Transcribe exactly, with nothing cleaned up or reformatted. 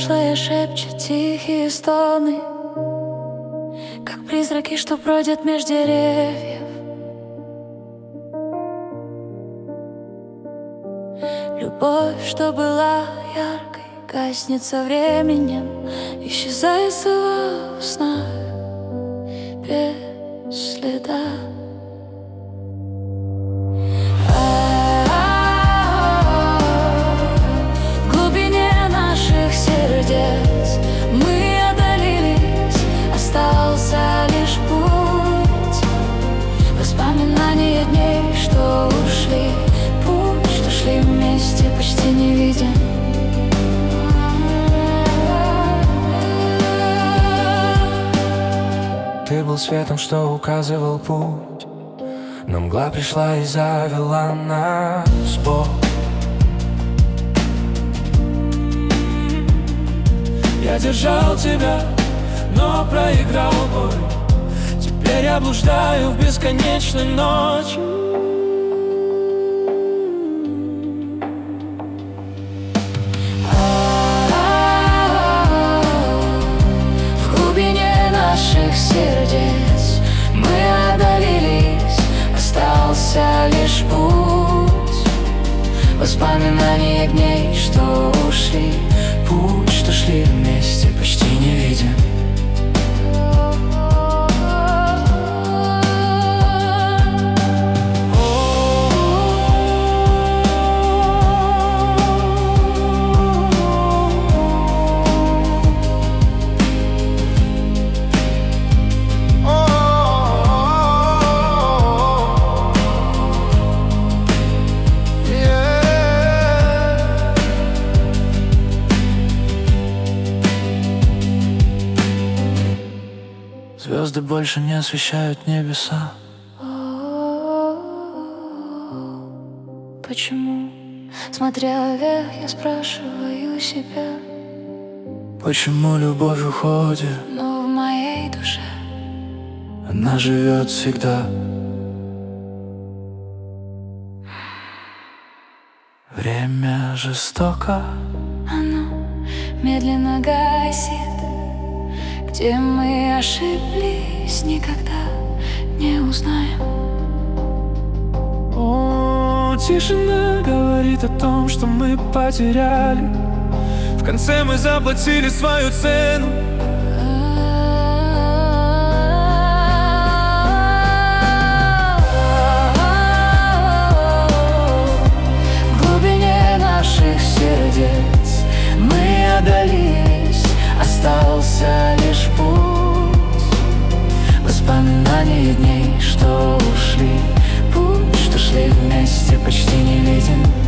прошлое шепчет тихие стоны, как призраки, что бродят меж деревьев. Любовь, что была яркой, гаснет со временем, исчезая в снах без следа. Ты был светом, что указывал путь, но мгла пришла и завела нас в бок. Я держал тебя, но проиграл бой. Теперь я блуждаю в бесконечной ночи. Сердец мы одолелись, остался лишь путь, воспоминания дней, что ушли, путь, что шли вместе, почти не видим. Звезды больше не освещают небеса. Почему, смотря вверх, я спрашиваю себя, почему любовь уходит, но в моей душе она живет всегда. Время жестоко, оно медленно гасит. Где мы ошиблись, никогда не узнаем. О, тишина говорит о том, что мы потеряли. В конце мы заплатили свою цену. В глубине наших сердец мы одолелись, остался лишь путь, воспоминания дней, что ушли, путь, что шли вместе, почти не видим.